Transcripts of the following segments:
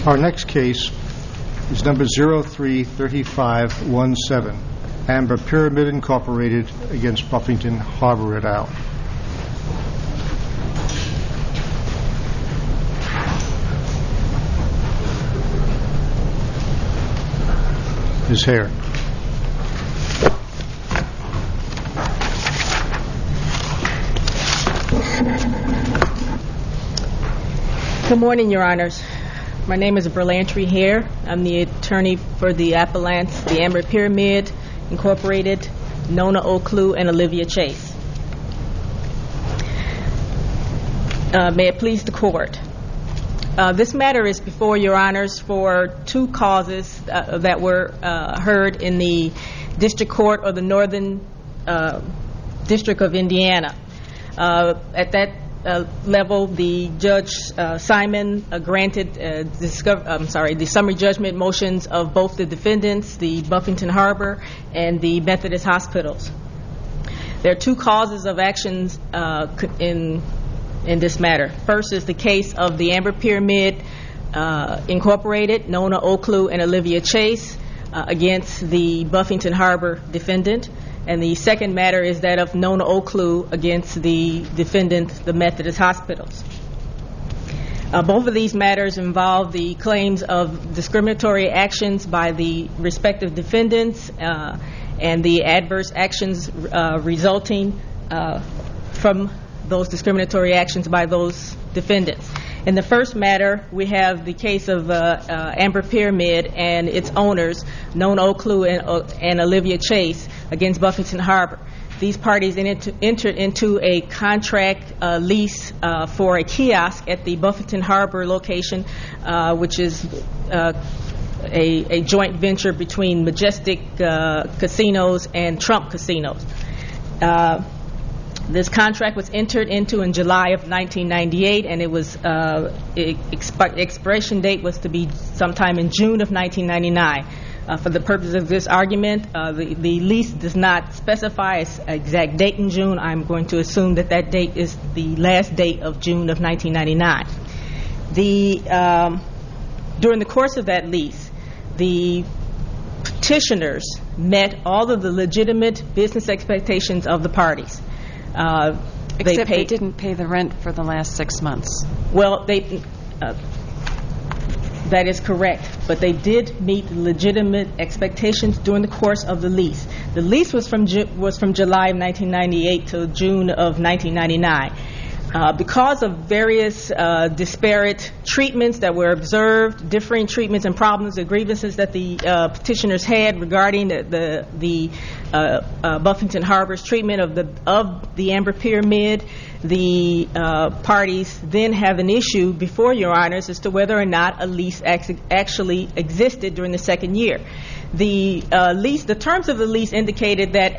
Our next case is number 033517, Amber Pyramid Incorporated against Buffington Harbor et al. Ms. Hare. Good morning, Your Honors. My name is Berlantry Hare. I'm the attorney for the appellants, the Amber Pyramid Incorporated, Nona Oklu, and Olivia Chase. May it please the Court. This matter is before Your Honors for two causes that were heard in the District Court of the Northern District of Indiana. At that level, the Judge Simon granted the summary judgment motions of both the defendants, the Buffington Harbor and the Methodist hospitals. There are two causes of actions in this matter. First is the case of the Amber Pyramid Incorporated, Nona Oklu and Olivia Chase, against the Buffington Harbor defendant. And the second matter is that of Nona Oklu against the defendant, the Methodist hospitals. Both of these matters involve the claims of discriminatory actions by the respective defendants and the adverse actions resulting from those discriminatory actions by those defendants. In the first matter, we have the case of Amber Pyramid and its owners, Nona Oklu and Olivia Chase, against Buffington Harbor. These parties entered into a contract lease for a kiosk at the Buffington Harbor location, which is a joint venture between Majestic Casinos and Trump Casinos. This contract was entered into in July of 1998, and it was expiration date was to be sometime in June of 1999. For the purpose of this argument, the lease does not specify an exact date in June. I'm going to assume that that date is the last date of June of 1999. During the course of that lease, the petitioners met all of the legitimate business expectations of the parties. Except they didn't pay the rent for the last 6 months. Well, that is correct, but they did meet legitimate expectations during the course of the lease. The lease was from July of 1998 to June of 1999. Because of various disparate treatments that were observed, differing treatments and problems and grievances that the petitioners had regarding the Buffington Harbor's treatment of the Amber Pyramid, the parties then have an issue before Your Honors as to whether or not a lease actually existed during the second year. The terms of the lease indicated that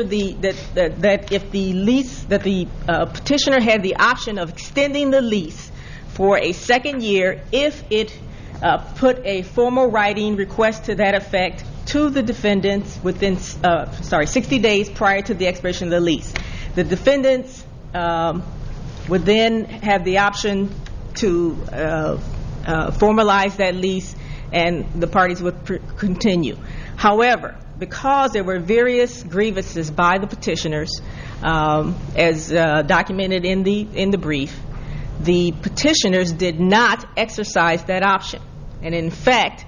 if the petitioner had the option of extending the lease for a second year if it put a formal writing request to that effect to the defendants within 60 days prior to the expiration of the lease. The defendants would then have the option to formalize that lease, and the parties would continue. However, because there were various grievances by the petitioners, as documented in the brief, the petitioners did not exercise that option. And in fact,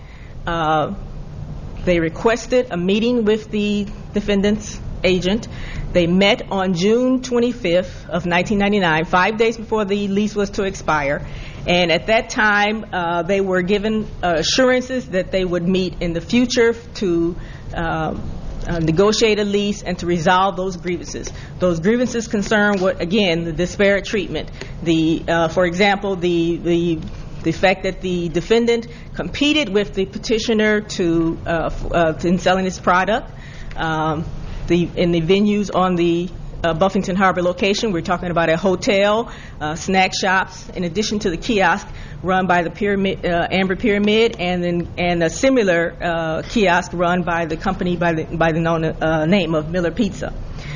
they requested a meeting with the defendant's agent. They met on June 25th of 1999, 5 days before the lease was to expire. And at that time, they were given assurances that they would meet in the future to negotiate a lease and to resolve those grievances. Those grievances concern the disparate treatment. For example, the fact that the defendant competed with the petitioner in selling his product. In the venues on the Buffington Harbor location, we're talking about a hotel, snack shops, in addition to the kiosk run by the Amber Pyramid, and a similar kiosk run by the company by the name of Miller Pizza.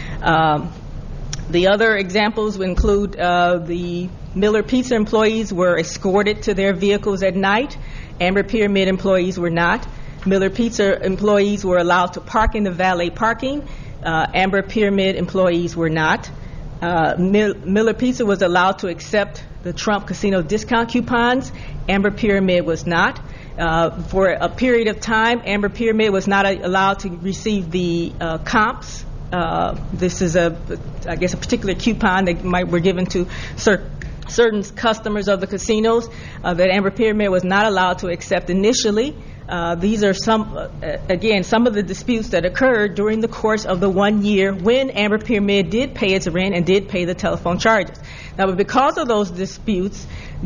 The other examples would include the Miller Pizza employees were escorted to their vehicles at night, Amber Pyramid employees were not. Miller Pizza employees were allowed to park in the valet parking. Amber Pyramid employees were not. Miller Pizza was allowed to accept the Trump Casino discount coupons. Amber Pyramid was not. For a period of time, Amber Pyramid was not allowed to receive the comps. This is, I guess, a particular coupon that were given to certain customers of the casinos that Amber Pyramid was not allowed to accept initially. These are some of the disputes that occurred during the course of the 1 year when Amber Pyramid did pay its rent and did pay the telephone charges. Now, because of those disputes,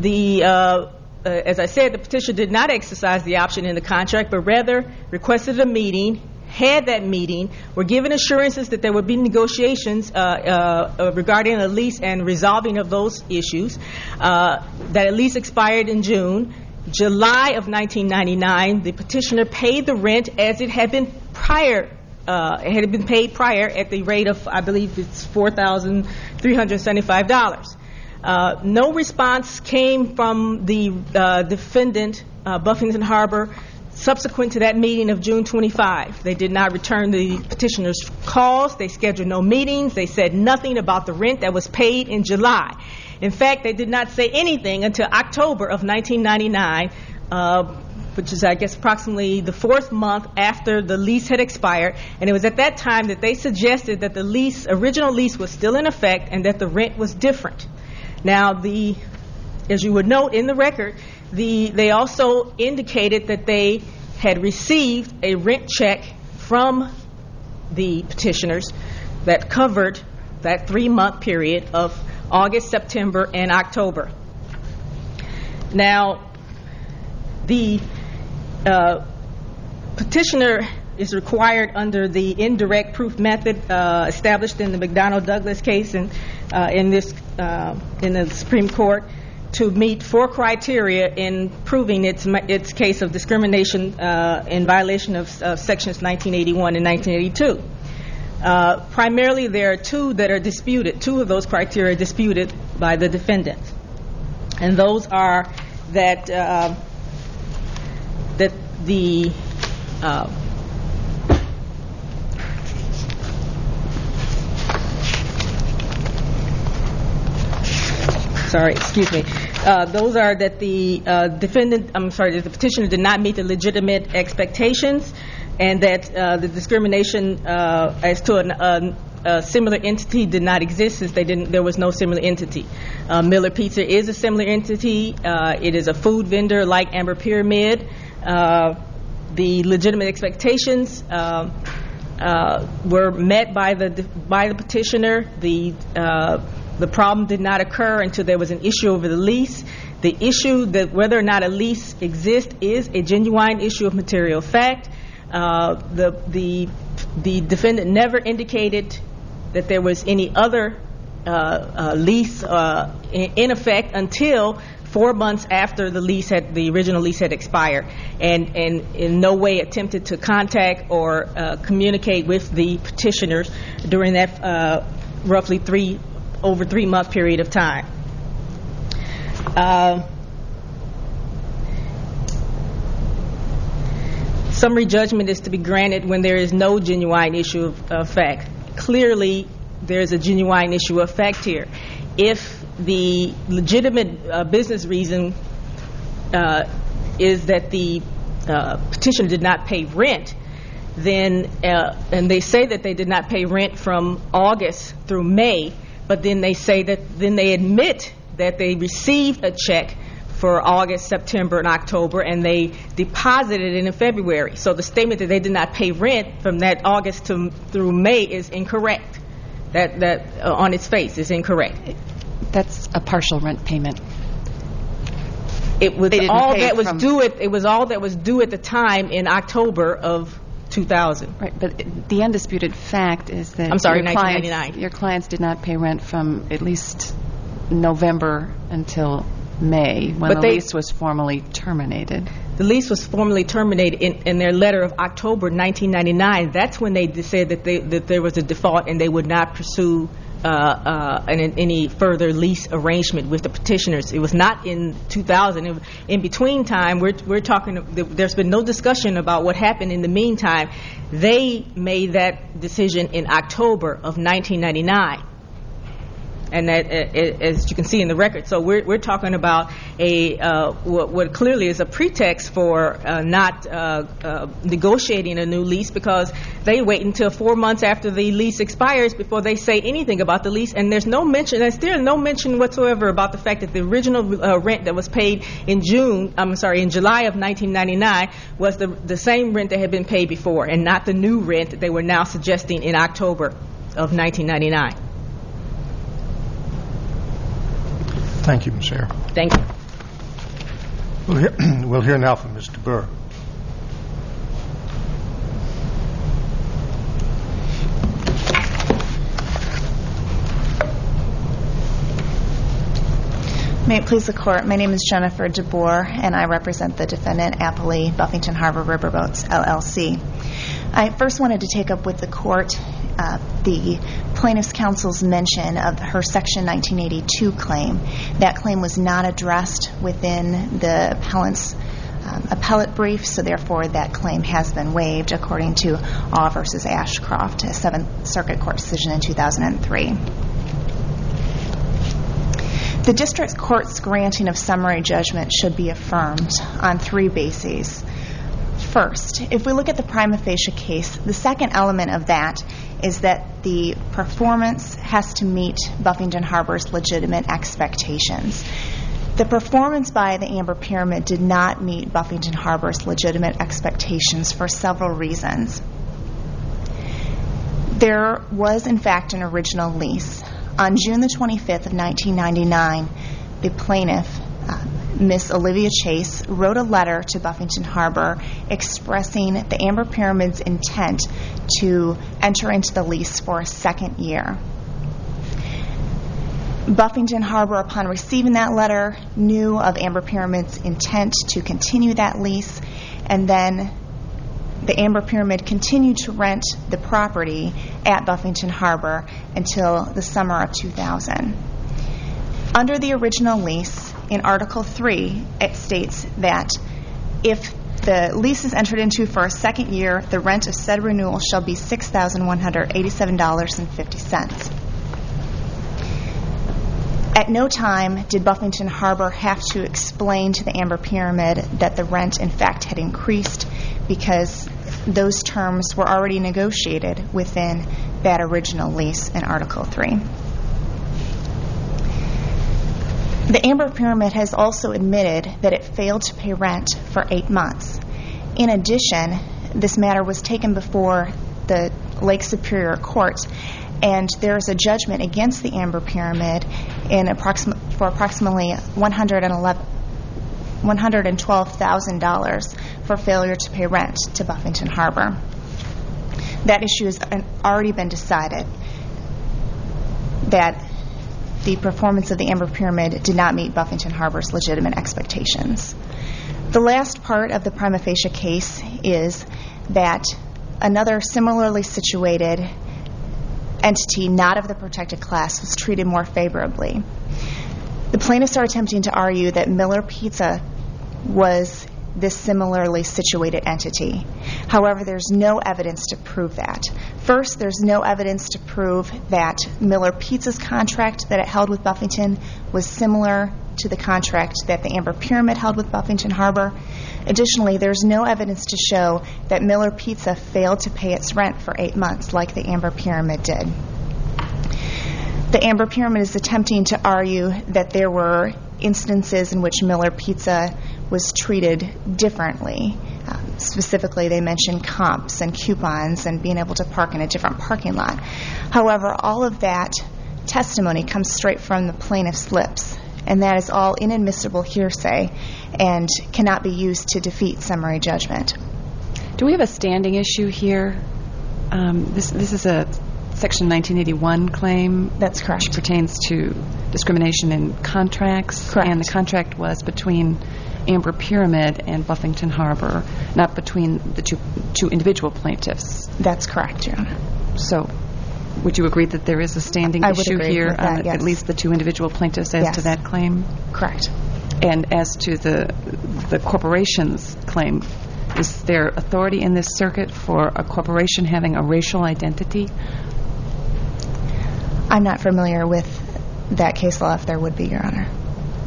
as I said, the petitioner did not exercise the option in the contract, but rather requested a meeting, had that meeting, were given assurances that there would be negotiations regarding a lease and resolving of those issues. That lease expired in June. July of 1999, the petitioner paid the rent as it had been prior. It had been paid prior at the rate of, I believe it's $4,375. No response came from the defendant, Buffington Harbor, subsequent to that meeting of June 25. They did not return the petitioner's calls. They scheduled no meetings. They said nothing about the rent that was paid in July. In fact, they did not say anything until October of 1999, which is, I guess, approximately the fourth month after the lease had expired. And it was at that time that they suggested that the original lease was still in effect and that the rent was different. Now, as you would note in the record, they also indicated that they had received a rent check from the petitioners that covered that 3-month period of August, September, and October. Now, the petitioner is required under the indirect proof method established in the McDonnell-Douglas case in the Supreme Court to meet 4 criteria in proving its case of discrimination in violation of sections 1981 and 1982. Primarily, there are 2 that are disputed. 2 of those criteria are disputed by the defendant, and those are that the those are that the the petitioner did not meet the legitimate expectations, and that the discrimination as to a similar entity did not exist since there was no similar entity. Miller Pizza is a similar entity. It is a food vendor like Amber Pyramid. The legitimate expectations were met by the petitioner. The problem did not occur until there was an issue over the lease. The issue that whether or not a lease exists is a genuine issue of material fact. The defendant never indicated that there was any other lease in effect until 4 months after the original lease had expired, and in no way attempted to contact or communicate with the petitioners during that roughly over 3-month period of time. Summary judgment is to be granted when there is no genuine issue of fact. Clearly, there is a genuine issue of fact here. If the legitimate business reason is that the petitioner did not pay rent, then and they say that they did not pay rent from August through May, but then they admit that they received a check for August, September, and October, and they deposited it in February. So the statement that they did not pay rent from that August through May is incorrect. That on its face is incorrect. That's a partial rent payment. It was all that was due. It was all that was due at the time in October of 2000. Right, but the undisputed fact is that 1999. Your clients did not pay rent from at least November until May, when the lease was formally terminated. The lease was formally terminated in their letter of October 1999. That's when they said that there was a default and they would not pursue any further lease arrangement with the petitioners. It was not in 2000. In between time, we're talking. There's been no discussion about what happened in the meantime. They made that decision in October of 1999. And that, as you can see in the record, so we're talking about what clearly is a pretext for not negotiating a new lease, because they wait until 4 months after the lease expires before they say anything about the lease. And there's still no mention whatsoever about the fact that the original rent that was paid in July of 1999 was the same rent that had been paid before, and not the new rent that they were now suggesting in October of 1999. Thank you, Ms. Hare. Thank you. We'll hear now from Mr. Burr. May it please the Court, my name is Jennifer DeBoer, and I represent the defendant appellee, Buffington Harbor Riverboats, LLC. I first wanted to take up with the Court the plaintiff's counsel's mention of her Section 1982 claim. That claim was not addressed within the appellant's appellate brief, so therefore that claim has been waived according to Awe v. Ashcroft, a Seventh Circuit Court decision in 2003. The district court's granting of summary judgment should be affirmed on 3 bases. First, if we look at the prima facie case, the second element of that is that the performance has to meet Buffington Harbor's legitimate expectations. The performance by the Amber Pyramid did not meet Buffington Harbor's legitimate expectations for several reasons. There was, in fact, an original lease. On June the 25th of 1999, the plaintiff, Miss Olivia Chase, wrote a letter to Buffington Harbor expressing the Amber Pyramid's intent to enter into the lease for a second year. Buffington Harbor, upon receiving that letter, knew of Amber Pyramid's intent to continue that lease, and then the Amber Pyramid continued to rent the property at Buffington Harbor until the summer of 2000. Under the original lease, in Article 3, it states that if the lease is entered into for a second year, the rent of said renewal shall be $6,187.50. At no time did Buffington Harbor have to explain to the Amber Pyramid that the rent, in fact, had increased, because those terms were already negotiated within that original lease in Article 3. The Amber Pyramid has also admitted that it failed to pay rent for 8 months. In addition, this matter was taken before the Lake Superior Court, and there is a judgment against the Amber Pyramid for approximately $112,000 for failure to pay rent to Buffington Harbor. That issue has already been decided, that the performance of the Amber Pyramid did not meet Buffington Harbor's legitimate expectations. The last part of the prima facie case is that another similarly situated entity, not of the protected class, was treated more favorably. The plaintiffs are attempting to argue that Miller Pizza was this similarly situated entity. However, there's no evidence to prove that. First, there's no evidence to prove that Miller Pizza's contract that it held with Buffington was similar to the contract that the Amber Pyramid held with Buffington Harbor. Additionally, there's no evidence to show that Miller Pizza failed to pay its rent for 8 months like the Amber Pyramid did. The Amber Pyramid is attempting to argue that there were instances in which Miller Pizza was treated differently. Specifically, they mentioned comps and coupons and being able to park in a different parking lot. However, all of that testimony comes straight from the plaintiff's lips, and that is all inadmissible hearsay and cannot be used to defeat summary judgment. Do we have a standing issue here? This is a Section 1981 claim. That's correct. Which pertains to discrimination in contracts. Correct. And the contract was between Amber Pyramid and Buffington Harbor, not between the two individual plaintiffs. That's correct, Your Honor. So Would you agree that there is a standing I would issue agree here with that, on yes. at least the two individual plaintiffs as Yes. to that claim? Correct. And as to the corporation's claim, is there authority in this circuit for a corporation having a racial identity? I'm not familiar with that case law, if there would be, Your Honor.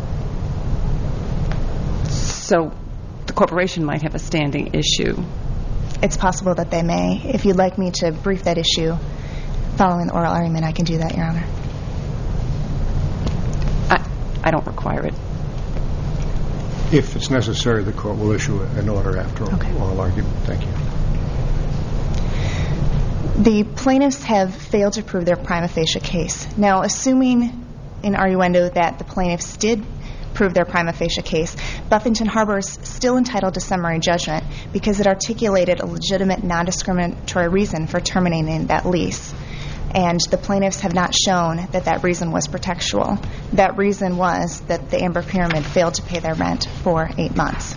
So the corporation might have a standing issue. It's possible that they may. If you'd like me to brief that issue following the oral argument, I can do that, Your Honor. I don't require it. If it's necessary, the court will issue an order after oral argument. Thank you. The plaintiffs have failed to prove their prima facie case. Now, assuming in arguendo that the plaintiffs did prove their prima facie case, Buffington Harbor is still entitled to summary judgment because it articulated a legitimate non-discriminatory reason for terminating that lease. And the plaintiffs have not shown that that reason was pretextual. That reason was that the Amber Pyramid failed to pay their rent for 8 months.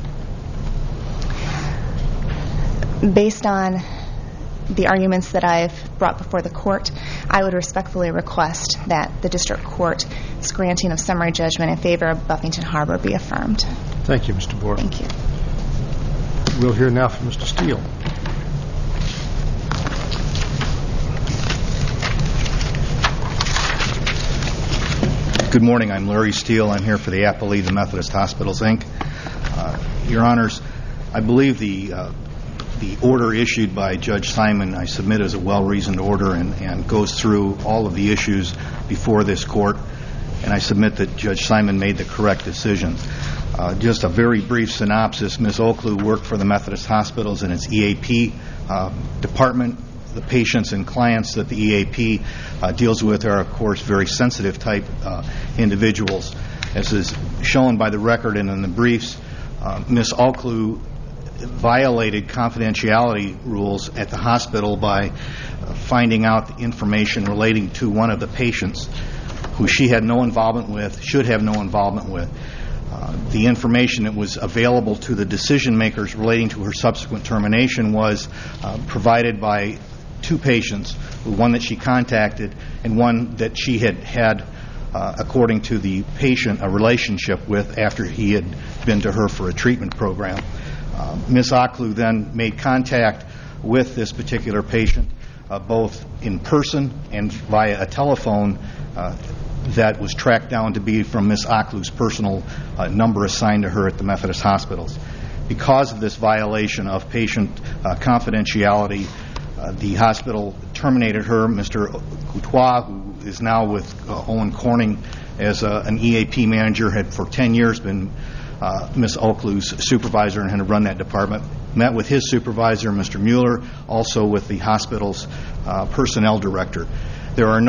Based on the arguments that I've brought before the court, I would respectfully request that the district court's granting of summary judgment in favor of Buffington Harbor be affirmed. Thank you, Mr. Bohr. Thank you. We'll hear now from Mr. Steele. Good morning. I'm Larry Steele. I'm here for the Appalachia the Methodist Hospitals, Inc. Your Honors, I believe the order issued by Judge Simon I submit as a well-reasoned order and goes through all of the issues before this court, and I submit that Judge Simon made the correct decision. Just a very brief synopsis. Ms. Oaklew worked for the Methodist Hospitals in its EAP department. The patients and clients that the EAP deals with are, of course, very sensitive type individuals. As is shown by the record and in the briefs, Ms. Oaklew violated confidentiality rules at the hospital by finding out the information relating to one of the patients who she had no involvement with, should have no involvement with. The information that was available to the decision makers relating to her subsequent termination was provided by two patients, one that she contacted and one that she had, according to the patient, a relationship with after he had been to her for a treatment program. Ms. Oaklew then made contact with this particular patient, both in person and via a telephone that was tracked down to be from Ms. Oaklew's personal number assigned to her at the Methodist Hospitals. Because of this violation of patient confidentiality, the hospital terminated her. Mr. Coutois, who is now with Owen Corning as an EAP manager, had for 10 years been Ms. Oaklew's supervisor and had run that department, met with his supervisor, Mr. Mueller, also with the hospital's personnel director. There are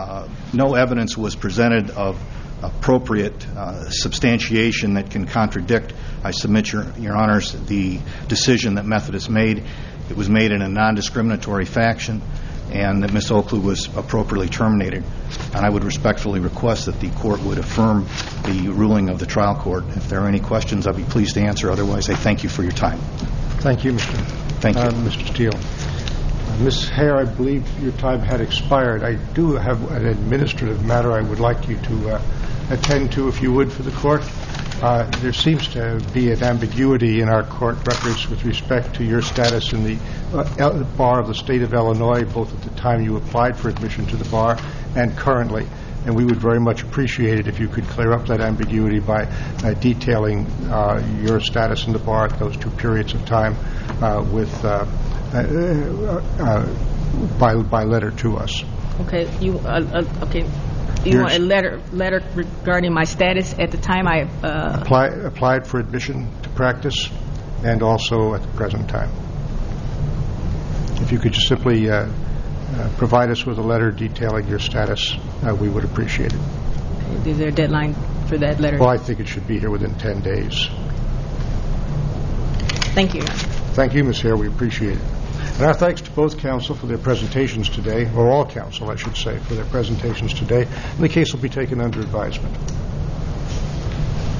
no evidence was presented of appropriate substantiation that can contradict, I submit, Your Honors, the decision that Methodist made. It was made in a non-discriminatory fashion, and that Ms. Oaklew was appropriately terminated. And I would respectfully request that the court would affirm the ruling of the trial court. If there are any questions, I'll be pleased to answer. Otherwise, I thank you for your time. Thank you, Mr. Thank you. Mr. Steele. Ms. Hare, I believe your time had expired. I do have an administrative matter I would like you to attend to, if you would, for the court. There seems to be an ambiguity in our court records with respect to your status in the bar of the state of Illinois, both at the time you applied for admission to the bar and currently. And we would very much appreciate it if you could clear up that ambiguity by detailing your status in the bar at those two periods of time by letter to us. Okay. You want a letter regarding my status at the time I applied for admission to practice and also at the present time. If you could just simply provide us with a letter detailing your status, we would appreciate it. Okay. Is there a deadline for that letter? Well, I think it should be here within 10 days. Thank you. Thank you, Ms. Hare. We appreciate it. And our thanks to both counsel for their presentations today, or all counsel, I should say, for their presentations today. And the case will be taken under advisement.